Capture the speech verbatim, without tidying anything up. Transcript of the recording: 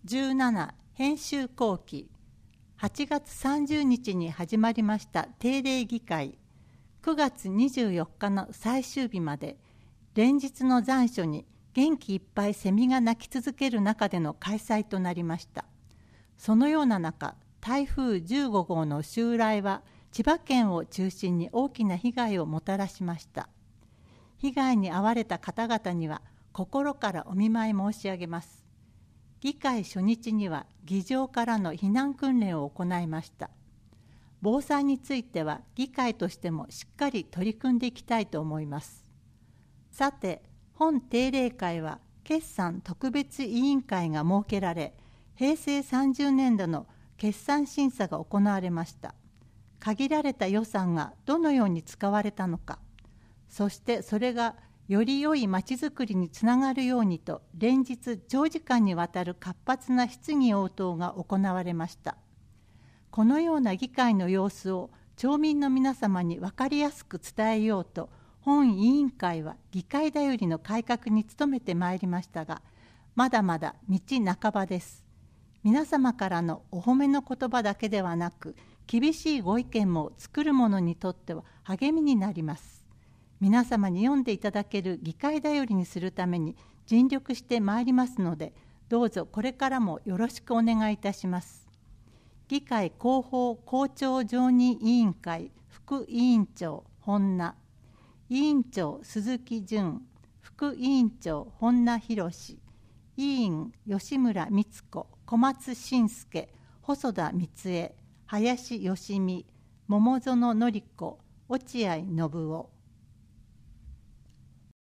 じゅうなな編集後期、はちがつさんじゅうにちに始まりました定例議会、くがつにじゅうよっかの最終日まで、連日の残暑に元気いっぱいセミが鳴き続ける中での開催となりました。そのような中、台風じゅうごごうの襲来は千葉県を中心に大きな被害をもたらしました。被害に遭われた方々には心からお見舞い申し上げます。議会初日には議場からの避難訓練を行いました。防災については議会としてもしっかり取り組んでいきたいと思います。さて、本定例会は決算特別委員会が設けられ、へいせいさんじゅうねんどの決算審査が行われました。限られた予算がどのように使われたのか、そしてそれがより良いまちづくりにつながるようにと、連日長時間にわたる活発な質疑応答が行われました。このような議会の様子を町民の皆様に分かりやすく伝えようと、本委員会は議会だよりの改革に努めてまいりましたが、まだまだ道半ばです。皆様からのお褒めの言葉だけではなく、厳しいご意見も作る者にとっては励みになります。皆様に読んでいただける議会だよりにするために尽力してまいりますので、どうぞこれからもよろしくお願いいたします。議会広報校長常任委員会副委員長本名、委員長鈴木淳、副委員長本名博、委員吉村光子、小松伸介、細田光恵、林芳美、桃園典子、落合信夫。